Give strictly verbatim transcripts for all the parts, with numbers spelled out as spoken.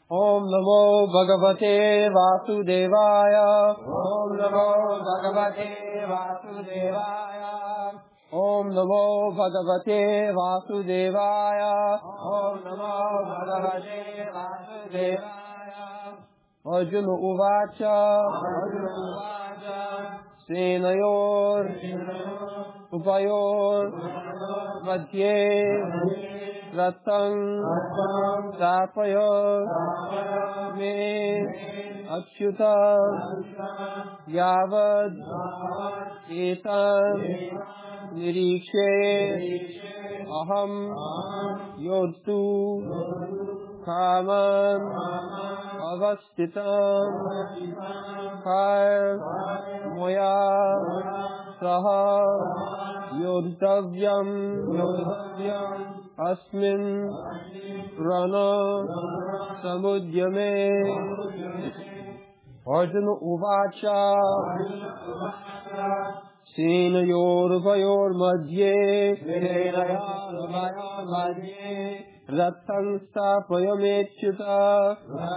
Om Namo Bhagavate Vasudevaya. Om Namo Bhagavate Vasudevaya. Om Namo Bhagavate Vasudevaya. Om Namo Bhagavate Vasudevaya. Arjuna Uvacha. Arjuna Uvacha. Senayor Upayor Madhye Ratang Tapaya Me Achyuta Yavad Etan Nirikshe Aham Yodtu Kaman Avastitam Kar Moya Saha Yodhavyam Asmin Rana Samudyame. Arjuna Uvacha Senayor Madhye Ratham Stapayamechyuta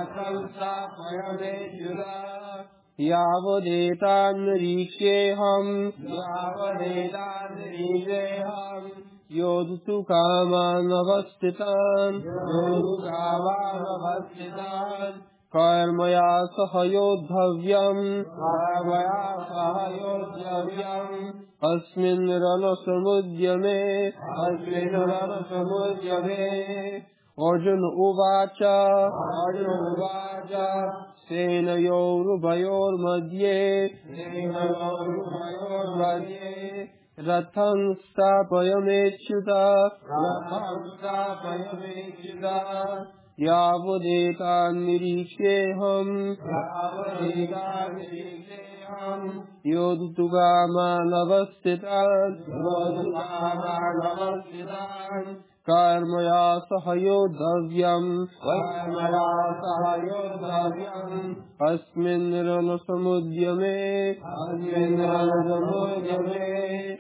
Yavadetan Riksheham Yavadetan Riksheham Yodutu Kaman Avastitan Yodutu Kaman Avastitan Karmaya Sahayodhavyam Karmaya Sahayodhavyam Asmin Rana Samudyame Asmin Rana Samudyame. Arjuna Uvacha Arjuna Uvacha Senayor Ubayor Madhye Senayor Ubayor Madhye Ratham Stapayamechyuta Ratham Stapayamechyuta Yavadetan Niriksheham Yavadetan Niriksheham Yodutu Kaman Avastitan Yodutu Kaman Avastitan Karmaya Sahayodhavyam Karmaya Sahayodhavyam Asmin Rana Samudyame Asmin Rana Samudyame.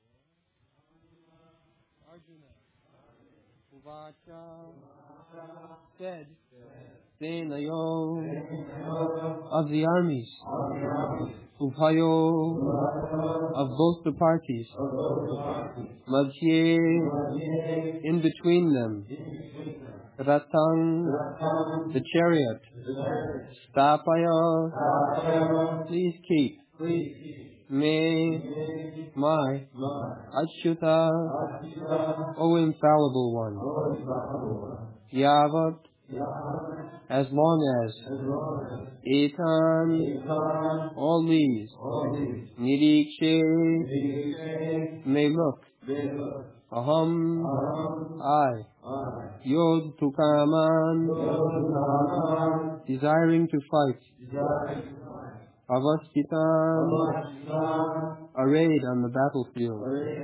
Said Senayo of the armies, Upayo of both the parties, Madhye in between them, Ratang the chariot, Stapaya please keep, Me my Achyuta O infallible one, Yavat as long as Etan all these Nirikshe may look Aham I Yod Tukaman desiring to fight Avastitan arrayed on the battlefield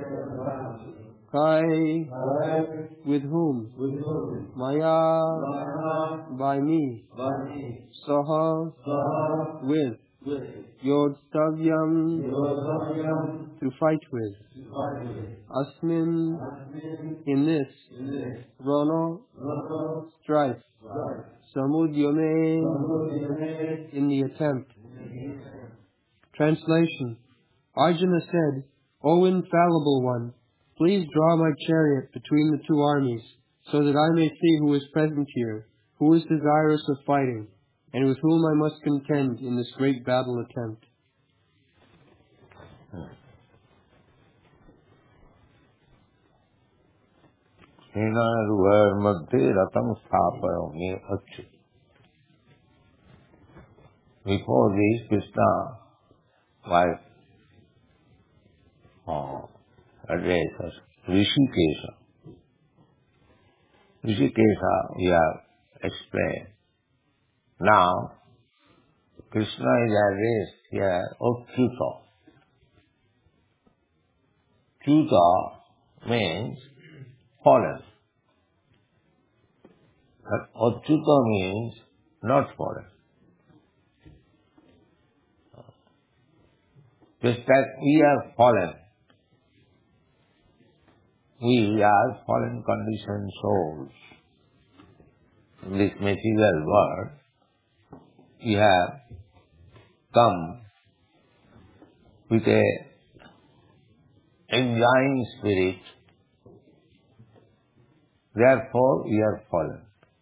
Kai with whom Maya by me Saha with Yod Stavyam to fight with Asmin in this Rana strife Samudyame in the attempt. Translation. Arjuna said, O infallible one, please draw my chariot between the two armies, so that I may see who is present here, who is desirous of fighting, and with whom I must contend in this great battle attempt. Before this, Krishna was uh, addressed as Rishikesha. Rishikesha we have explained. Now, Krishna is addressed here Achyuta. Achyuta means fallen. But Achyuta means not fallen. Just that we are fallen. We are fallen conditioned souls. this material world, you have come with a enjoying spirit, therefore you are fallen.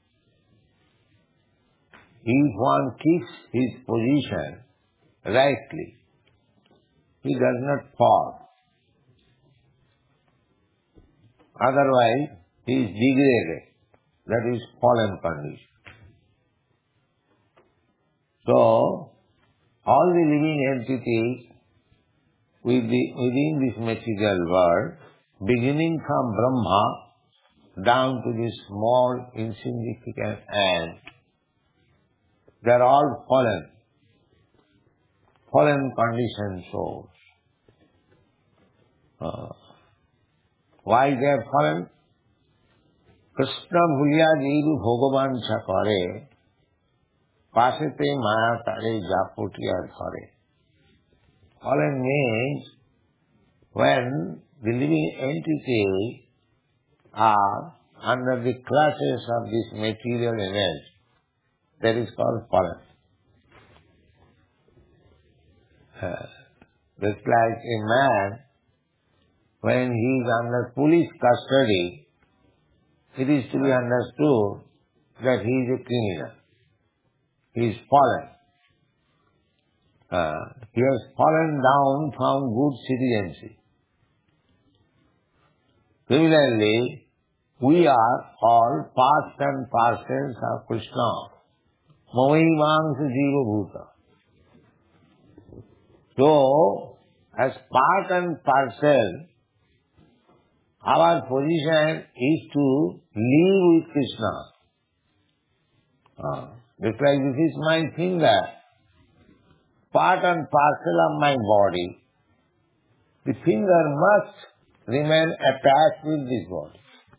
If one keeps his position rightly, he does not fall. Otherwise, he is degraded. That is fallen condition. So, all the living entities with the, within this material world, beginning from Brahma down to this small, insignificant ant, they are all fallen. Fallen conditioned souls. Uh, why they are fallen? Krishna bhuliya jiru bhogavan chakare, pasete maya tare japotiya dhare. Fallen means when the living entities are under the clutches of this material energy, that is called fallen. Uh, just like a man, when he is under police custody, it is to be understood that he is a criminal. He is fallen. Uh, he has fallen down from good citizenship. Similarly, we are all parts and parcels of Krishna. Mamaimangsa jiva bhuta. So, as part and parcel, our position is to live with Krishna. Uh, just like this is my finger, part and parcel of my body. The finger must remain attached with this body.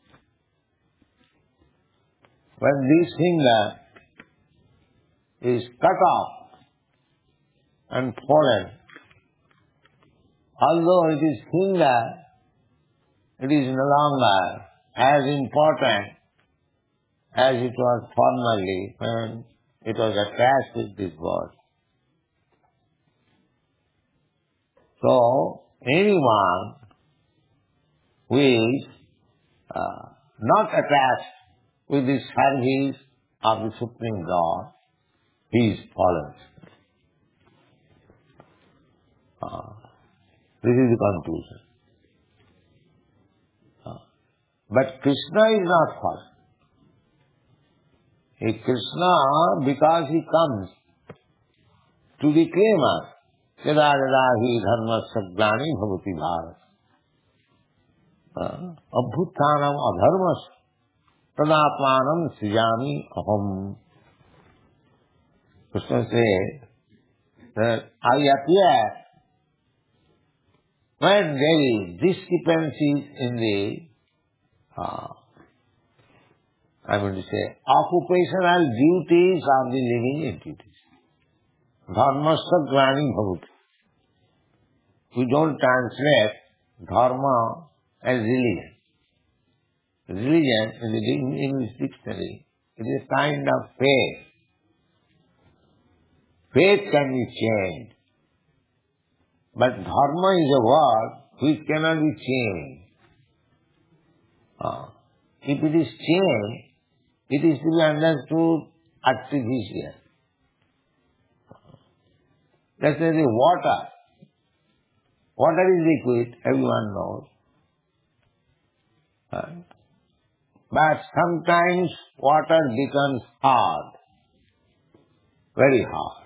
When this finger is cut off and fallen, although it is finger, it is no longer as important as it was formerly when it was attached with this body. So, anyone who is uh, not attached with the service of the Supreme God, he is fallen. Uh, this is the conclusion. Uh, but Krishna is not fallen. He Krishna, because he comes to reclaim us, yada yada hi dharmasya glani bhavati bharat. Abhuttanam adharmas tadapmanam srijami aham. Krishna says that I appear when there is discrepancies in the, uh, I want to say, occupational duties of the living entities. Dharmasya glani bhavati. We don't translate dharma as religion. Religion in the English dictionary, it is a kind of faith. Faith can be changed. But dharma is a word which cannot be changed. Uh, if it is changed, it is to be understood artificial. That's why the water. Water is liquid, everyone knows. Uh, but sometimes water becomes hard, very hard.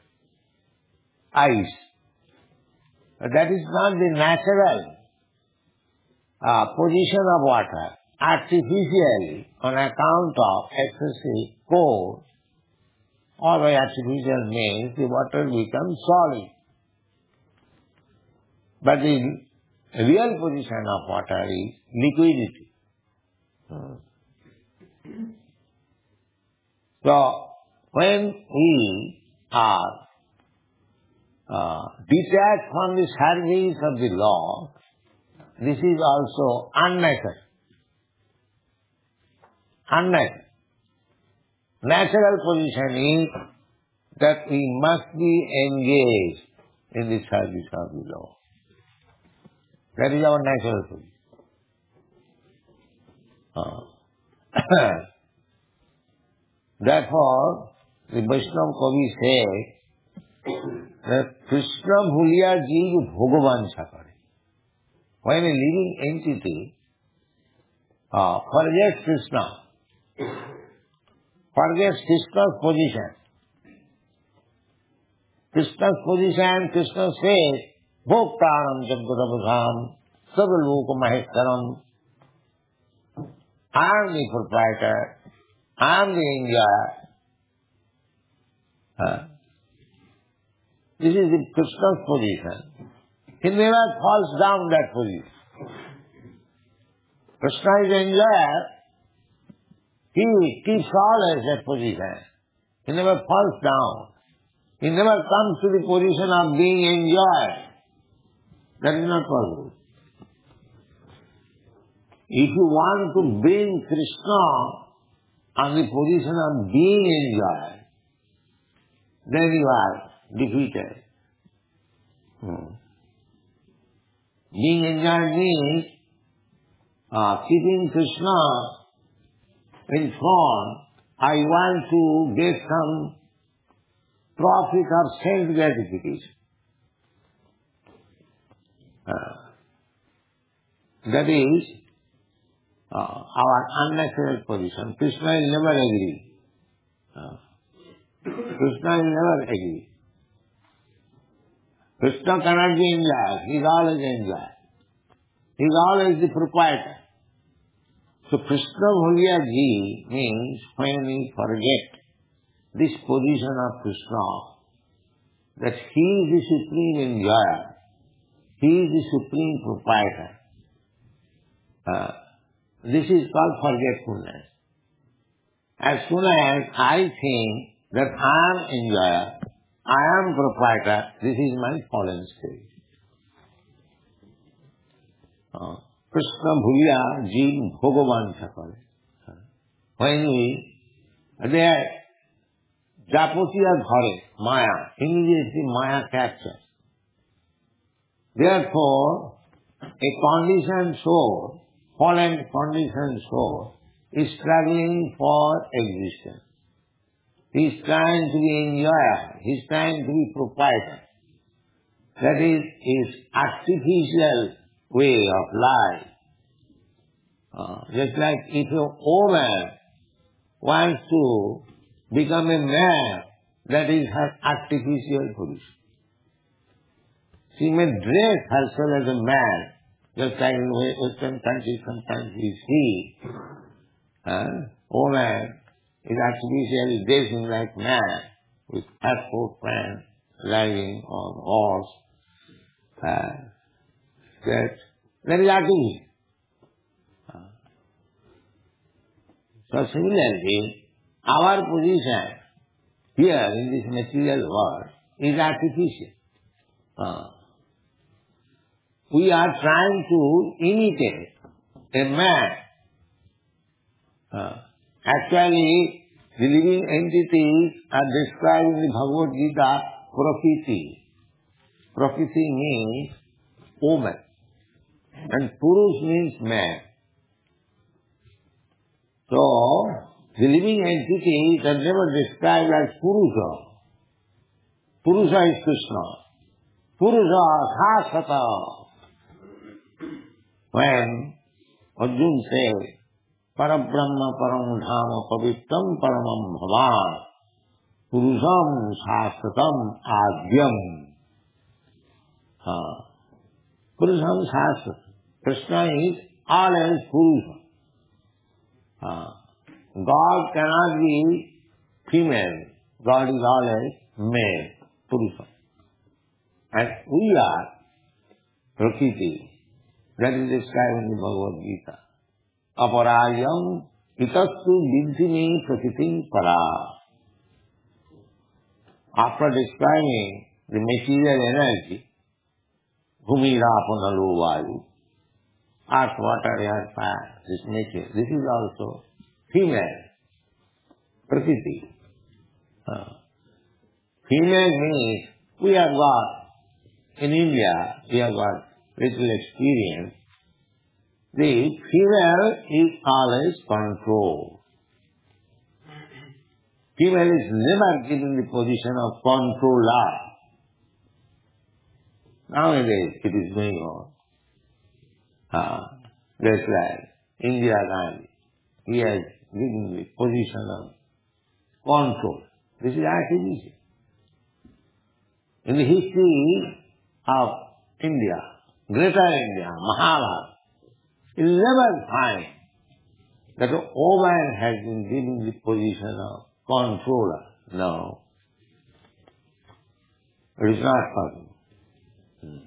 Ice. But that is not the natural uh, position of water. Artificially, on account of excessive cold, or by artificial means, the water becomes solid. But the real position of water is liquidity. Hmm. So, when we are uh, detached from the service of the law, this is also unnatural. Unnatural. natural position is that we must be engaged in the service of the Lord. That is our natural position. Uh. Therefore, the Vaishnava Kavi says that Krishna bhuliya jeev bhogavansha kare. When a living entity uh, forgets Krishna, forgets Krishna's position, Krishna's position, Krishna says, Bhoktaram Jaggadabham, Sabaloka Maheshwaram, I am the proprietor, I am the enjoyer. Huh? This is the Krishna's position. He never falls down that position. Krishna is enjoyer. He keeps always that position. He never falls down. He never comes to the position of being enjoyed. That is not possible. If you want to bring Krishna on the position of being enjoyed, then you are defeated. Hmm. Being enjoyed means uh, keeping Krishna in front. I want to get some profit of self-gratification. Uh, that is uh, our unnatural position. Krishna will never agree. Uh, Krishna will never agree. Krishna cannot be enjoyed. He is always enjoyed. He is always the proprietor. So Krishna bhuliya ji means when we forget this position of Krishna, that he is the supreme enjoyer, he is the supreme proprietor. Uh, this is called forgetfulness. As soon as I think that I am enjoyer, I am proprietor, this is my fallen state. Uh, Krishna bhuliya jeev bhogavansha kare. When we, there, Japotiya dhare, Maya, immediately Maya captures. Therefore, a conditioned soul, fallen conditioned soul, is struggling for existence. He is trying to be enjoyer. He is trying to be proprietor. That is his artificial way of life. Uh, just like if a woman wants to become a man, that is her artificial position. She may dress herself as a man, just like in Western countries sometimes we see. Uh, woman is artificially dressing like man, with passport pants, riding on horse. Uh, that, that is artificial. Uh, so similarly, our position here in this material world is artificial. Uh, we are trying to imitate a man. Uh, actually, the living entities are described in the Bhagavad Gita, Prakriti. Prakriti means woman, and Purush means man. So, the living entities are never described as Purusha. Purusha is Krishna. Purusha Sasata. When Arjuna says, Parabrahma param dhama pavitram paramam bhavan Purusham Sasatam Adyam. Uh, Purusham Sasatam. Krishna is always Purusha. Uh, God cannot be female. God is always male, Purusha. And we are Prakriti. That is described in the Bhagavad Gita. Aparayam itastu vidhini prakritim para. After describing the material energy, bhumi rapanalu vayu, earth, water, air, fire, this nature, this is also female. Prakriti. Uh, female means we have got, in India, we have got little experience. The female is always controlled. Female is never given the position of controller. Nowadays it is going on. Uh, that's right. Indira Gandhi. He has given the position of control. This is artificial. In the history of India, Greater India, Mahabharata, you will never find that a woman has been given the position of controller. No. It is not possible. Hmm.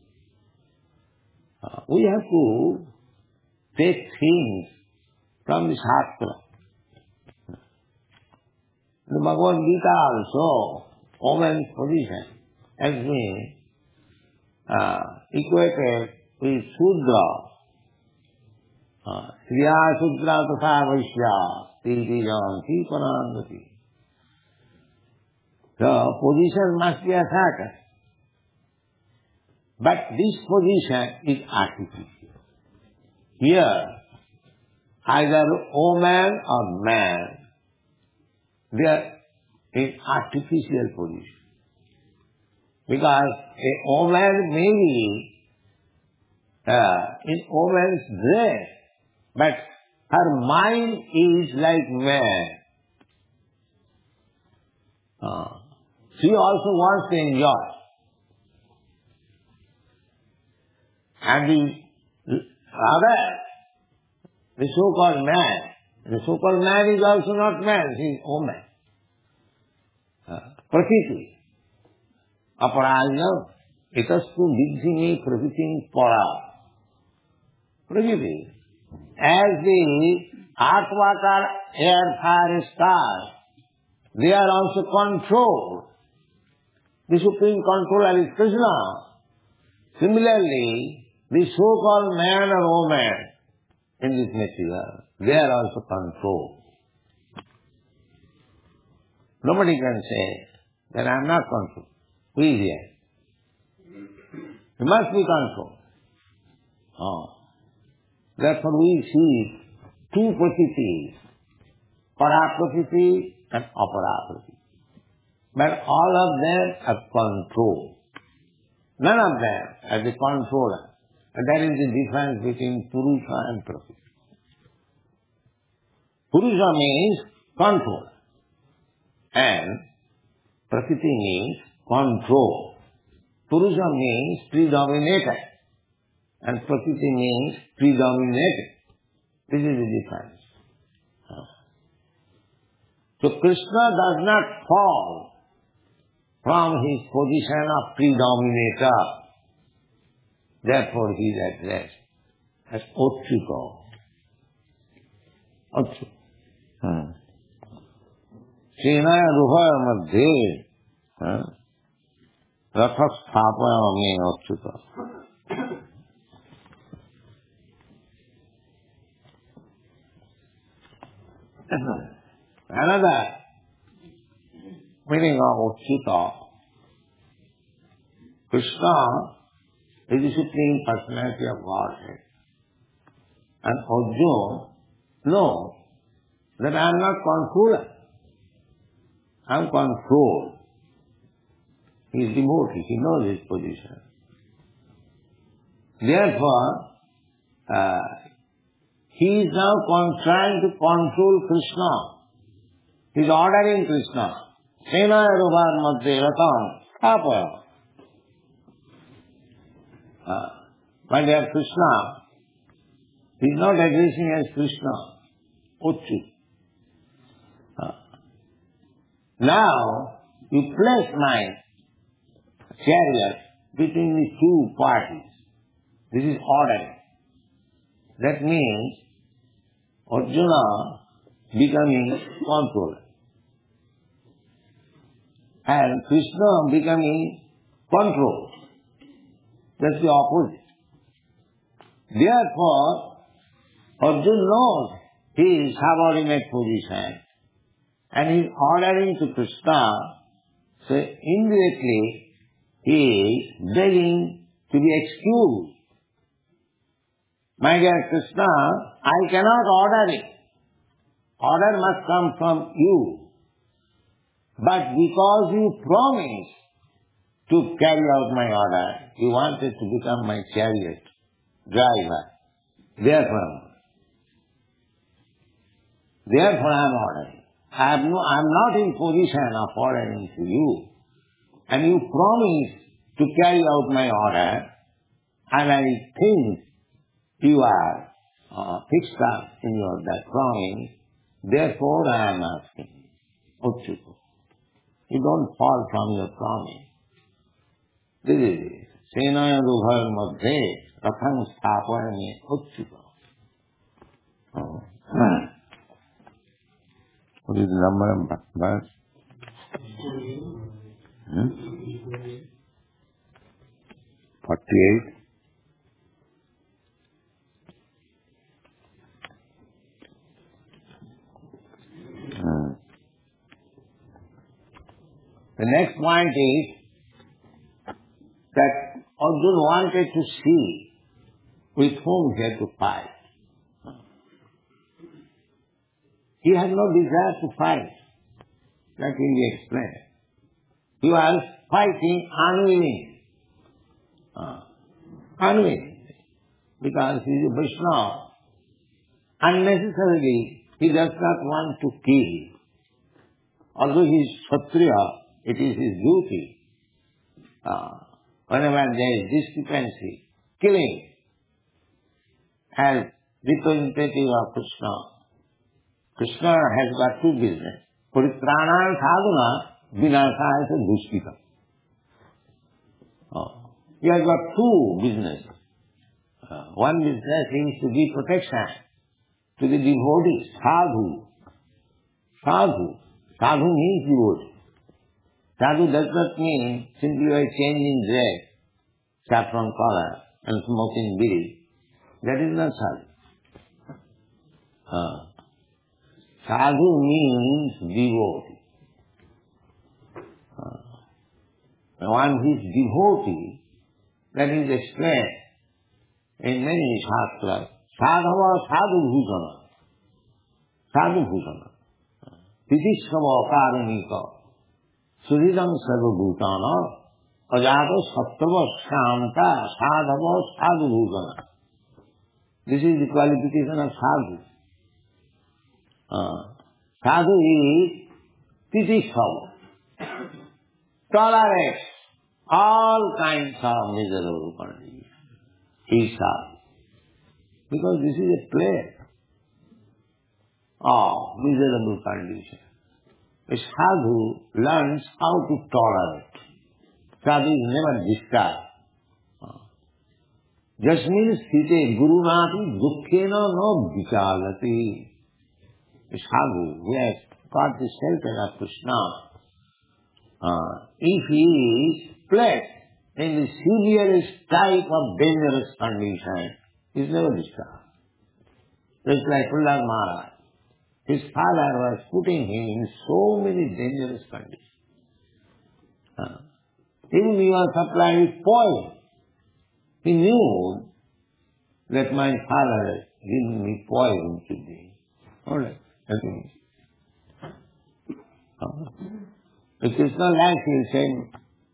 Uh, we have to take things from the Shastra. In the Bhagavad Gita also, woman's position has been uh, equated with Sudra. Sriya Sudra Tatha Vaishya Titi Janti Panandati. The position must be a certain. But this position is artificial. Here, either woman or man, they are in artificial position. Because a woman may be uh, in woman's dress, but her mind is like man. Uh, she also wants to enjoy. And the other, the so-called man, the so-called man is also not man, he is woman. Uh, Prakriti. Aparaya itastu vidhini prakriti para. Prakriti. As the earth, water, air, fire, sky, they are also controlled. The supreme controller is Krishna. Similarly, the so-called man or woman in this material, they are also controlled. Nobody can say that I am not controlled. Who is here? You must be controlled. Oh. Therefore we see two Prakritis, Para-Prakriti and Apara-Prakriti. But all of them are controlled. None of them are the controller. And that is the difference between Purusha and Prakriti. Purusha means control. And Prakriti means control. Purusha means predominated. And Prakriti means predominated. This is the difference. So Krishna does not fall from his position of predominator. Therefore he is addressed as Achyuta. Achyuta. Hmm. Senaya Ruha Madhye Ratha Sthapaya Me Achyuta. Another meaning of Achyuta, Krishna is the Supreme Personality of Godhead. And Arjuna knows that I am not controller. I am controlled. He is devotee. He knows his position. Therefore, uh, he is now con- trying to control Krishna. He is ordering Krishna. Senaya Rubar Madhye Ratam Thapaya. Uh, my dear Krishna, he is not addressing as Krishna, Achyuta. Uh, now, you place my chariot between the two parties. This is ordering. That means Arjuna becoming controller and Krishna becoming controlled. That's the opposite. Therefore, Arjuna knows his subordinate position and he is ordering to Krishna, so indirectly he is begging to be excused. My dear Krishna, I cannot order it. Order must come from you. But because you promised to carry out my order, you wanted to become my chariot driver. Therefore, therefore I am ordering. I am no, I am not in position of ordering to you. And you promised to carry out my order, and I think you are uh, fixed up in your that promise. Therefore I am asking, Uchchuko. You don't fall from your promise. This is it. Senaya Rubhar Madhye Ratham Sthapayame Uchchuko. Oh. What is the number of verse? Hmm? forty-eight. Hmm. The next point is that Arjuna wanted to see with whom he had to fight. He had no desire to fight. That will be explained. He was fighting unwillingly. Uh, unwillingly. Because he is a Vaishnava. Unnecessarily, he does not want to kill. Although he is Kshatriya, it is his duty. Uh, whenever there is discrepancy, killing as representative of Krishna. Krishna has got two business. Paritrana sadhana, vinasaya dushkita. Oh. He has got two businesses. Uh, one business is to give protection to the devotees, sadhu. Sadhu. Sadhu means devotee. Sadhu does not mean simply by changing dress, saffron color, and smoking bidi. That is not sadhu. Uh, sadhu means devotee. Uh, one who is devotee, that is explained in many shastras. Sadhava sadhu bhujana. Sadhu bhujana. Titishkava karunika. Suridam sarva bhutana. Ajata sattva shanta sadhava sadhu bhujana. This is the qualification of sadhu. Uh, sadhu is titishkava. Tolerates all kinds of miserable conditions. He is sadhu. Because this is a play of miserable condition. A sadhu learns how to tolerate. Sadhu is never disturbed. Jasmin sthite gurunati dukkhena no vichalati. A sadhu who has got the shelter of Krishna, uh, if he is placed in the severest type of dangerous condition, he is never disturbed. Just like Prahlad Maharaj. His father was putting him in so many dangerous conditions. Uh, even he was supplied with poison. He knew that my father has given me poison today. All right, nothing. Uh, if it's not like he is saying,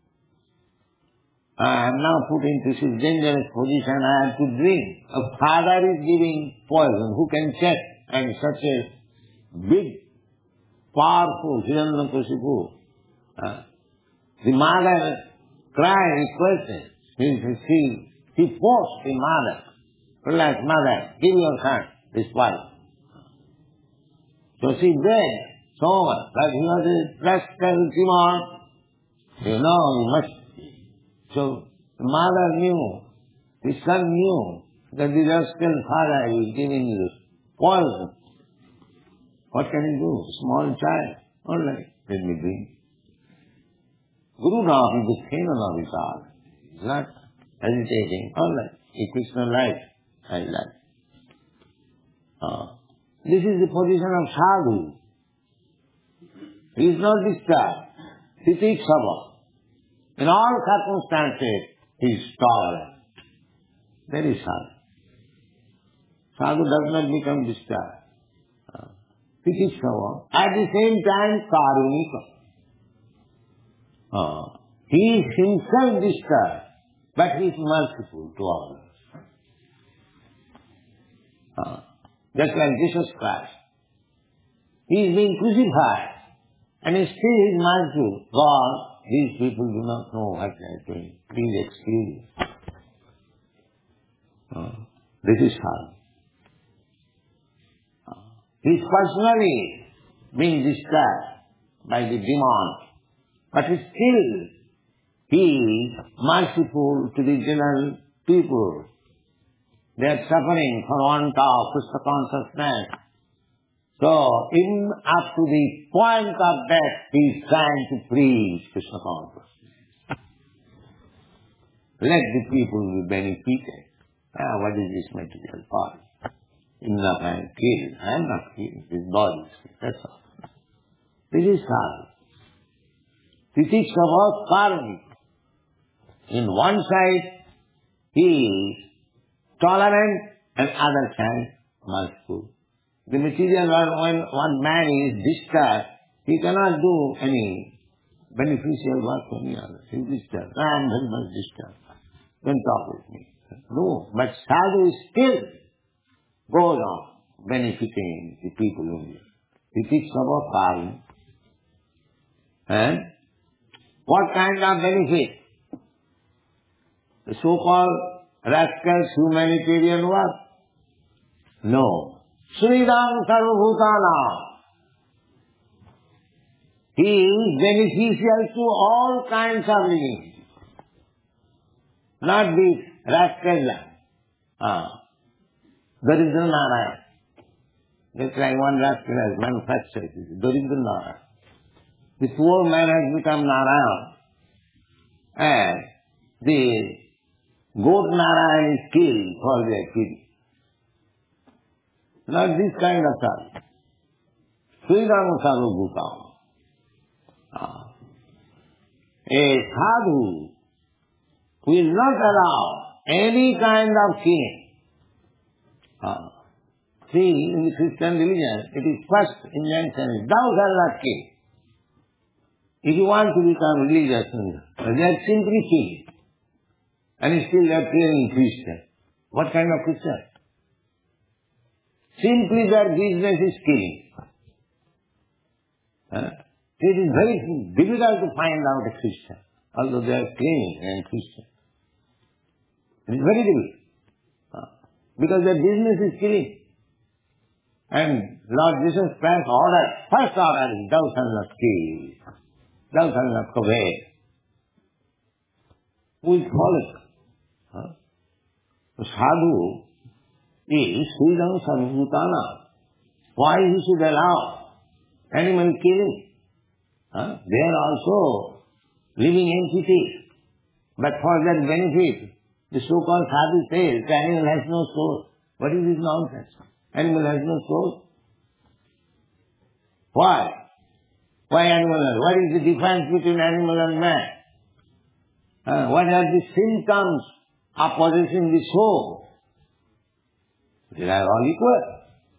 I am now put into this dangerous position, I have to drink. A father is giving poison, who can check? And such a big, powerful Hiranyakashipu. Uh, the mother cried, requested. He, he, he forced the mother. Like, mother, give your son this poison. So she begged so much, but he was a rascal demon. You know, you must. So the mother knew, the son knew that the rascal father is giving you poison. What can he do? Small child. All right, let me drink. Guru Nahi Dukhena Navitar. He's not hesitating. All right, he takes no life. I like. Uh, this is the position of sadhu. He is not disturbed. Titiksava. In all circumstances, he is tolerant. That is sadhu. Sadhu does not become disturbed. Titiksava. At the same time, karunika. Uh, he is himself disturbed, but he is merciful to others. Uh, just like Jesus Christ. He is being crucified, and he still is merciful. God, these people do not know what they are doing. Please excuse me. Uh, this is how. Uh, he is personally being disturbed by the demon, but still he is merciful to the general people. They are suffering for want of Krishna consciousness. So, even up to the point of death, he is trying to preach Krishna consciousness. Let the people be benefited. Ah, what is this material body? Enough I am killed. I am not killed. This body is killed. That's all. This is sadhu. Titiksava karmika. In one side, he is tolerant, and other side, merciful. The material world, when one man is disturbed, he cannot do any beneficial work for any other. He is disturbed. I am very much disturbed. Don't talk with me. No, but sadhu still goes on benefiting the people only. Titiksava karmika. And what kind of benefit? The so-called rascals humanitarian work? No. Sridham Sarvabhutanam. He is beneficial to all kinds of living. Not this rascal. Ah. Daridra Narayan. Just like one rascal has manufactured it. Daridra Narayan. The poor man has become Narayan. And the goat Narayan is killed for their kidney. Not this kind of sadhu. Sridham Sarvabhutanam. Ah. A sadhu will not allow any kind of killing. Ah. See, in the Christian religion, it is first injunction, thou shalt not kill. If you want to become religious, they are simply killing. And still they are killing Christian. What kind of Christian? Simply their business is killing. Huh? It is very difficult to find out a Christian, although they are claiming they are Christian. It is very difficult. Huh? Because their business is killing. And Lord Jesus Christ ordered, first order is, thou shalt not kill. Thou shalt not covet. Who is following? Huh? The sadhu is Sridham Sarvabhutanam. Why he should allow animal killing? Huh? They are also living entities. But for that benefit, the so-called sadhu says the animal has no soul. What is this nonsense? Animal has no soul. Why? Why animal? What is the difference between animal and man? Uh, what are the symptoms of possessing the soul? They are all equal.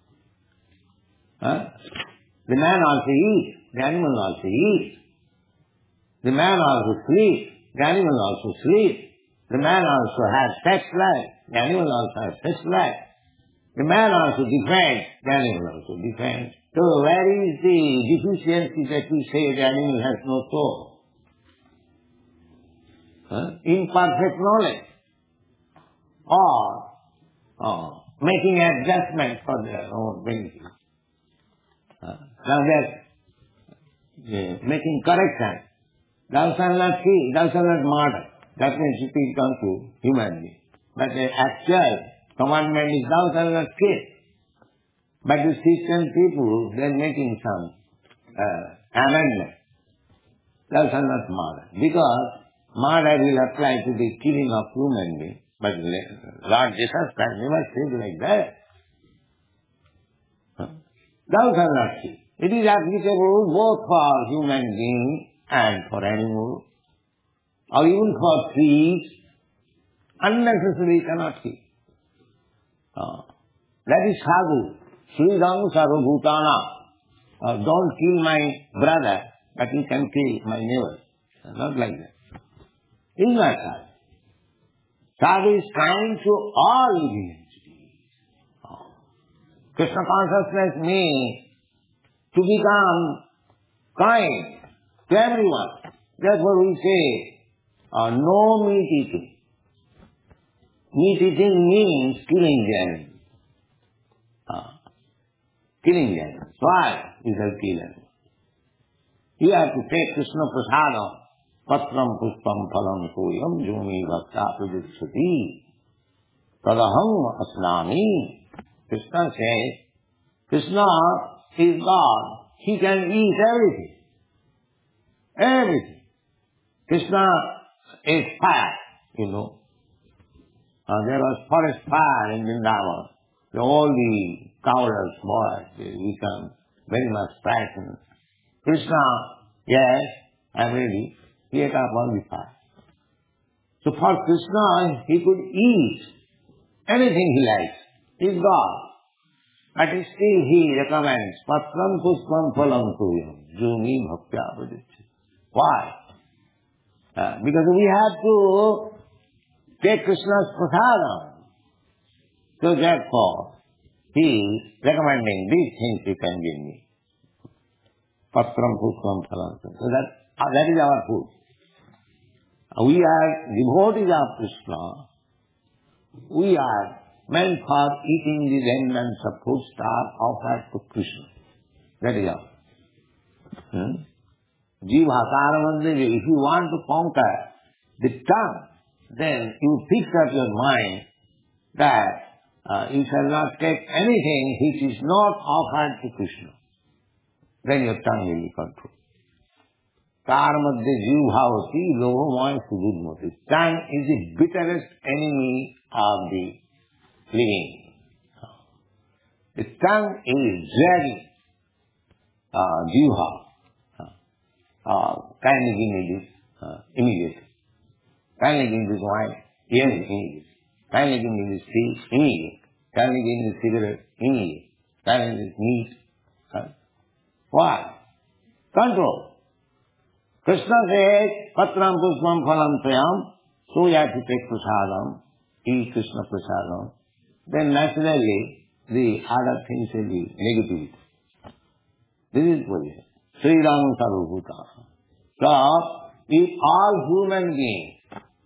Huh? The man also eats, the animal also eats. The man also sleeps, the animal also sleeps. The man also has sex life, the animal also has sex life. The man also defends, the animal also defends. So where is the deficiency that we say the animal has no soul? Huh? Imperfect knowledge. Or, or making adjustments for their own benefit. Huh? Now they're yeah, making correction. Thou shalt not kill, thou shalt not murder. That means it will come to human being. But the actual commandment is thou shalt not kill. But the Christian people, they are making some uh, amendment. Thou shalt not murder. Because murder will apply to the killing of human being. But Lord Jesus Christ never said like that. Huh? Thou shalt not kill. It is applicable both for human beings and for animals, or even for trees. Unnecessarily cannot kill. Uh, that is sadhu. Sridham sarvabhutana. Uh, don't kill my brother, but you can kill my neighbor. Not like that. It is not sadhu. Sadhu is kind to all living entities. Uh, Krishna consciousness means to become kind to everyone. Therefore we say, uh, no meat eating. Meat eating means killing the animal. Uh, killing the animal. Why? You shall kill animal. You have to take Krishna prasadam, patram puspam phalam soyam jumi bhakta pradikshati tadaham asnami. Krishna says, Krishna is God. He can eat everything. Everything. Krishna is fire, you know. Uh, there was forest fire in Vrindavan. So all the cowards, boys, they become very much frightened. Krishna, yes, I am ready. He ate up all the fire. So for Krishna, he could eat anything he likes. He is God. But still he recommends, patram puspam phalam soyam, jumi bhaktya pradikshati. Why? Uh, because we have to take Krishna's prasadam. So therefore, he is recommending these things you can give me. Patram puspam phalam soyam. So that, uh, that is our food. Uh, we are devotees of Krishna. We are meant for eating the remnants of food are offered to Krishna. That is all. Hmm? Jiva Karamandri, if you want to conquer the tongue, then you fix up your mind that uh, you shall not take anything which is not offered to Krishna. Then your tongue will be controlled. Karamadde jivhavati lobhamaya sududmati. Tongue is the bitterest enemy of the living. The tongue is dragging uh, jivha. Uh, kindly give me this uh, immediately. Kindly give me this wine, yes, immediately. Kindly give me this tea, immediately. Kindly give me this cigarette, immediately. Kindly give me this meat. Uh, why? Control. Krishna says, patram puspam phalam sayam, so you have to take prasadam, eat Krishna prasadam. Then naturally, the other things will be negativity. This is position. Sridham sarvabhutana. So, if all human beings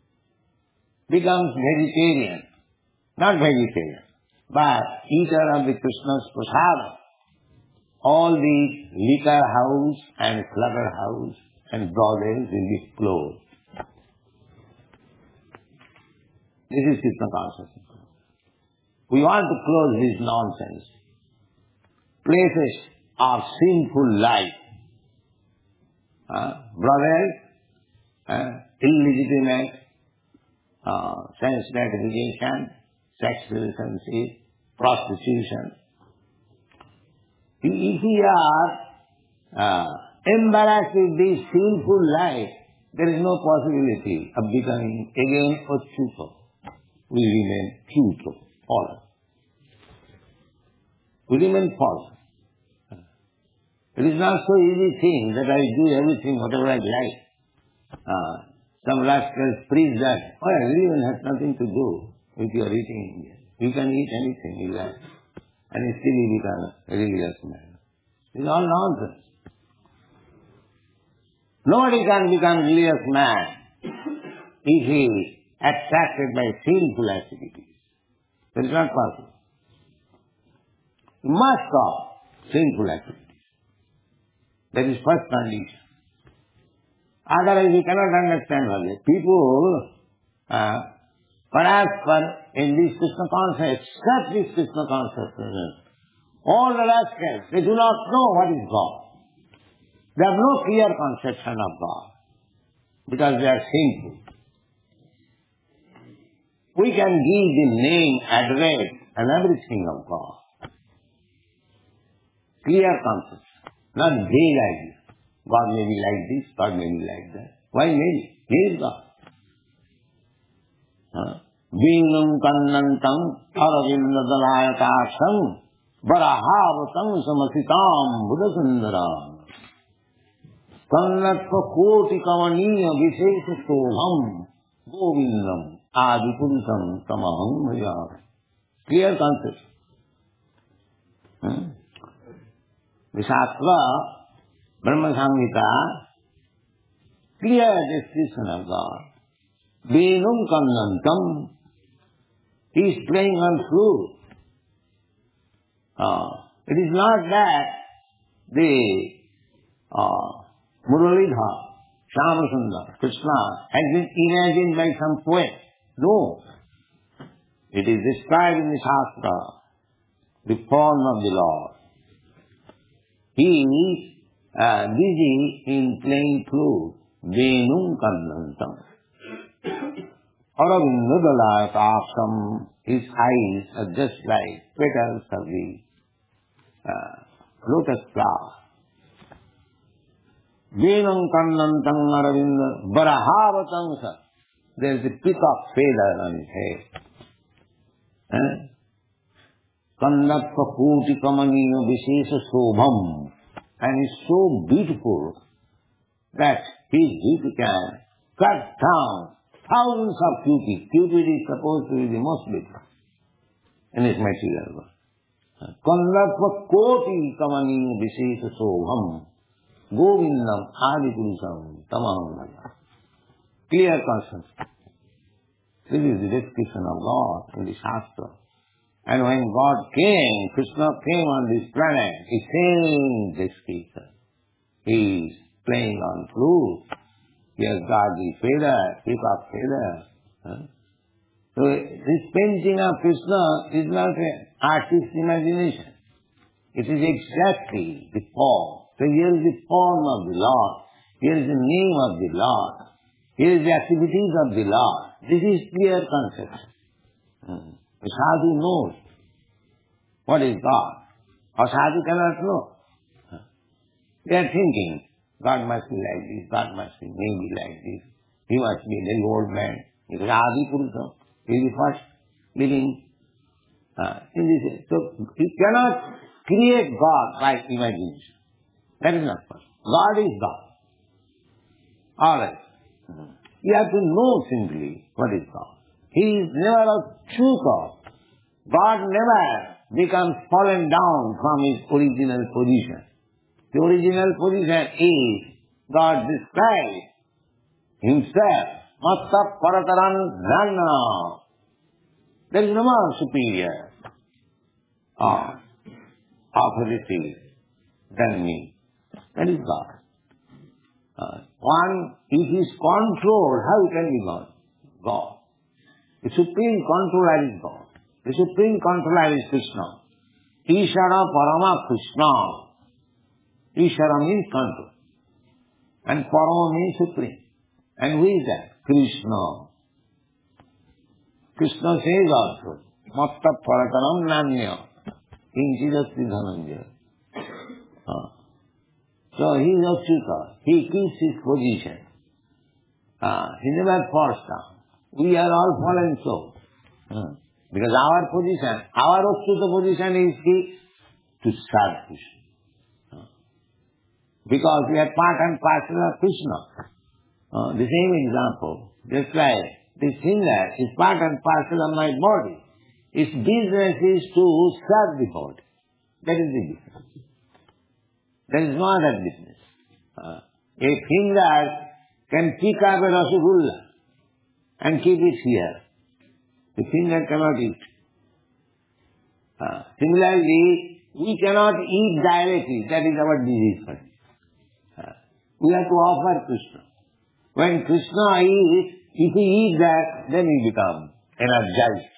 becomes vegetarian, not vegetarian, but eater of the Krishna's prasadam, all the liquor house and clubber house and brothels will be closed. This is Krishna consciousness. We want to close this nonsense. Places of sinful life. Uh, brothels, uh, illegitimate, uh, sense gratification, sex relationship, prostitution. If we are uh, embarrassed with this sinful life, there is no possibility of becoming again achyuta. We remain chuta, fallen. We remain fallen. It is not so easy thing that I do everything whatever I like. Uh, some rascals preach that, oh, religion has nothing to do with your eating. You can eat anything you like. And still you become a religious man. It's all nonsense. Nobody can become a religious man if he is attracted by sinful activities. That is not possible. You must stop sinful activities. That is first condition. Otherwise we cannot understand what it is. People, uh, perhaps for in this Krishna consciousness, except this Krishna consciousness, all the rascals, they do not know what is God. They have no clear conception of God because they are sinful. We can give the name, address and everything of God. Clear conception. Not they like this. God may be like this, God may be like that. Why maybe? He is God. Vinam kannantam aravindalayakasham varahavatam samasitam buddhasundaram kannatva koti kamaniya vishesha sobham govindam adipurusam tamaham bhajami. Clear concept. Hmm? The Shastra, Brahma Samhita, clear description of God. Venum kannantam, he is playing on flute. Uh, it is not that the uh, Muralidhar, Shyamasundar, Krishna has been imagined by some poet. No. It is described in the Shastra, the form of the Lord. He is uh, busy in playing flute. Venum kannantam. Aravindalayakasham, his eyes are just like petals of the uh, lotus flower. Venam kannantam aravinda varahavatam. There is a peacock feather on his head. Kannatva koti kamaniya vishesha sobham. And is so beautiful that his beauty can cut down thousands of Cupid. Cupid is supposed to be the most beautiful in his material world. Kannatva koti kamaniya vishesha sobham govindam adipurusam tamaham bhajami. Clear concept. This is the description of God in the Shastra. And when God came, Krishna came on this planet, he same description. He is playing on flute. He has got the feather, peacock feather. Huh? So this painting of Krishna is not an artist's imagination. It is exactly the form. So here is the form of the Lord. Here is the name of the Lord. Here is the activities of the Lord. This is clear concept. Hmm. The sadhu knows what is God. A sadhu cannot know. They are thinking, God must be like this, God must be maybe like this. He must be a very old man. He is Adi Purusa. He is the first living uh, in this. So you cannot create God by imagination. That is not possible. God is God. Alright. You have to know simply what is God. He is never a true God. God never becomes fallen down from his original position. The original position is God describes himself. Matta parataran dhanna. There is no more superior or authority than me. That is God. Uh, one, if he is controlled, how can be God? God. The supreme controller is God. The supreme controller is Krishna. Ishara Parama Krishna. Ishara means control. And Parama means supreme. And who is that? Krishna. Krishna says also, Matta Parataram Nanya. Kinchidasti Dhananjaya. Uh. So he is Achyuta. He keeps his position. Uh, he never falls down. We are all fallen souls. Uh, because our position, our Achyuta position is the, to serve Krishna. Uh, because we are part and parcel of Krishna. Uh, the same example, just like this finger is part and parcel of my body. Its business is to serve the body. That is the business. There is no other business. Uh, a finger can pick up a Rasgulla and keep it here. The finger cannot eat. Uh, similarly, we cannot eat directly. That is our disease. Uh, we have to offer Krishna. When Krishna eats, if he eats that, then he becomes energized.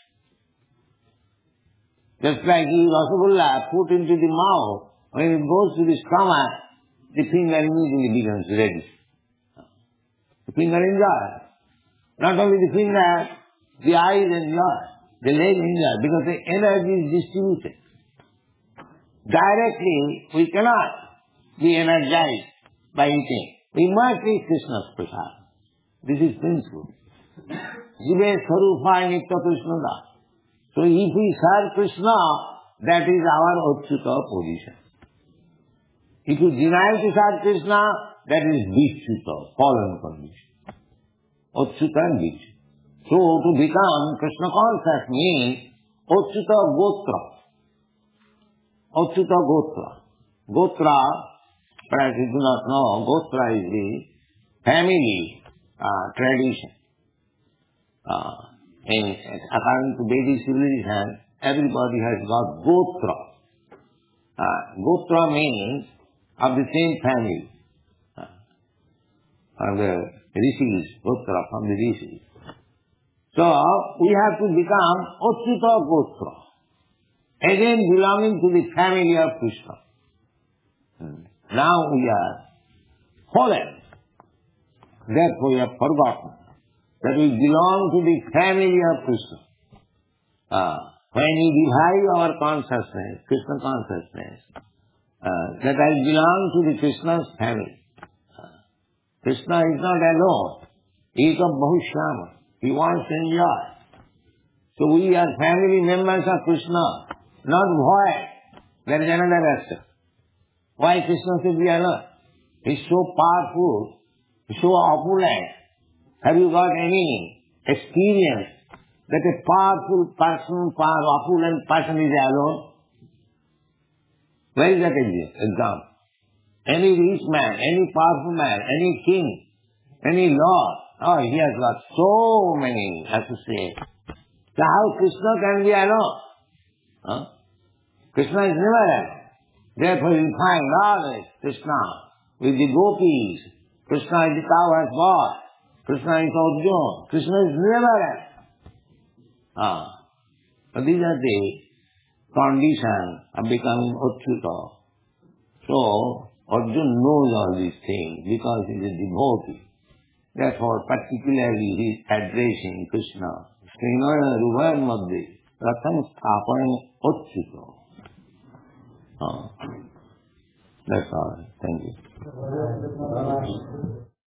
Just like he Rasgulla put into the mouth, when it goes to the stomach, the finger immediately becomes ready. The finger enjoys. Not only the finger, the eyes enjoy, the leg enjoy, because the energy is distributed. Directly, we cannot. be energized by eating. We must eat Krishna's prasad. This is principle. Jive Sarupha Nitya Krishnada. So if we serve Krishna, that is our Achyuta position. If you deny to serve Krishna, that is Vichyuta, fallen condition. Achyuta and Vichyuta. So to become Krishna conscious means Achyuta Gotra. Achyuta Gotra. Gotra, perhaps you do not know, Gotra is the family uh, tradition. Uh, in, according to Vedic civilization, everybody has got Gotra. Uh, Gotra means of the same family. Uh, from the rishis, Gotra from the rishis. So, we have to become Achyuta Gotra. Again belonging to the family of Krishna. Hmm. Now we are fallen. Therefore we have forgotten that we belong to the family of Krishna. Uh, when we revive our consciousness, Krishna consciousness, uh, that I belong to the Krishna's family. Uh, Krishna is not alone. He is a Bahushyama. He wants to enjoy. So we are family members of Krishna, not void. There is another aspect. Why Krishna should be alone? He is so powerful, he is so opulent. Have you got any experience that a powerful person, power, opulent person is alone? Where is that example? Any rich man, any powerful man, any king, any lord, oh, he has got so many associates. So how Krishna can be alone? Huh? Krishna is never alone. Therefore you find always Krishna with the gopis. Krishna is the cowherd's boy. Krishna is Arjuna. Krishna is never alone. Ah. So these are the conditions of becoming Achyuta. So Arjuna knows all these things because he is a devotee. Therefore, particularly he is addressing Krishna. Srinaya Ruvayan Madhya Ratham Sthapan Achyuta. Oh. That's all. Thank you.